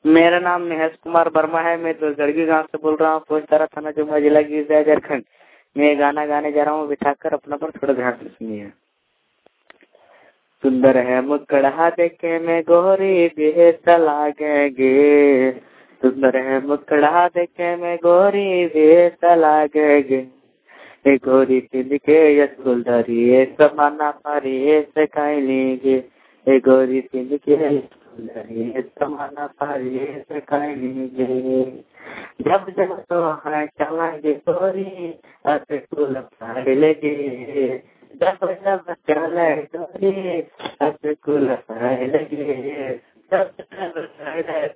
मेरा नाम महेश कुमार वर्मा है। मैं दुर्गड़गी गांव से बोल रहा हूँ, पोस्टारा थाना जुम्मन जिला की झारखंड। मैं गाना गाने जा रहा हूँ, बिठाकर अपना पर थोड़ा ध्यान से सुनिए। सुंदर है मुखड़ा देखे में गोरी बेहद लागेगे, सुंदर है मुखड़ा देखे में गोरी बेहद लागेगे। ए गोरी पिंड के स्कूल धरिए समाना पारिए से खाई लीजिए। ए गोरी पिंड के स्कूल धरिए समाना पारिए से खाई लीजिए। जब जब तो है चलाएंगे गोरी स्कूल फाड़ लगे। जब जब चले गोरी स्कूल फाड़ लगे। जब जब चले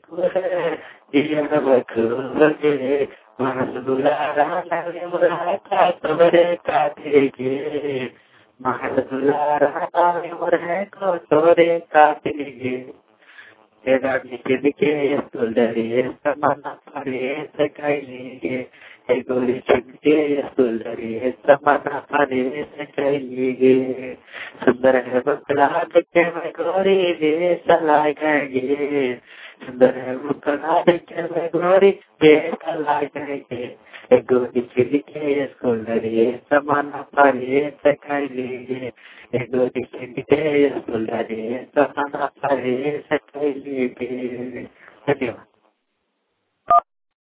गोरी महदुलारा लागे मुरा का तोरे काटेगे। महदुलारा लागे मुरा को तोरे काटेगे। तेरा के स्कूल डरिए समाना पारिए से खाई लेंगे। ए गोरी के स्कूल डरिए समाना पारिए से खाई लेंगे। सुंदर है मुखड़ा देखे में गोरी बेहद लागेगे, सुंदर है मुखड़ा देखे में गोरी बेहद लागेगे। ए गोरी के स्कूल डरिए समाना पारिए से खाई लेंगे। ए गोरी के स्कूल डरिए समाना पारिए से खाई लेंगे। धन्यवाद।